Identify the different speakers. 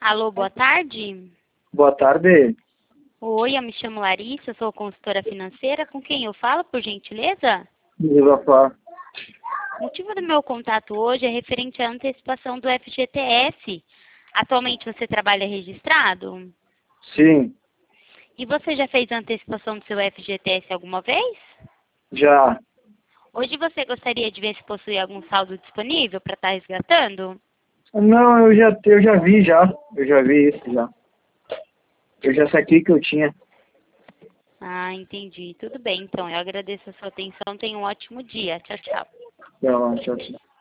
Speaker 1: Alô, boa tarde.
Speaker 2: Boa tarde.
Speaker 1: Oi, eu me chamo Larissa, sou consultora financeira. Com quem eu falo, por gentileza?
Speaker 2: Desabafar.
Speaker 1: O motivo do meu contato hoje é referente à antecipação do FGTS. Atualmente você trabalha registrado?
Speaker 2: Sim,
Speaker 1: E você já fez a antecipação do seu FGTS alguma vez?
Speaker 2: já.
Speaker 1: Hoje você gostaria de ver se possui algum saldo disponível para estar resgatando?
Speaker 2: Não, eu já vi já. Eu já vi isso já. Eu já saquei que eu tinha.
Speaker 1: Ah, entendi. Tudo bem, então. Eu agradeço a sua atenção. Tenha um ótimo dia. Tchau, tchau.
Speaker 2: Tchau, tchau, tchau.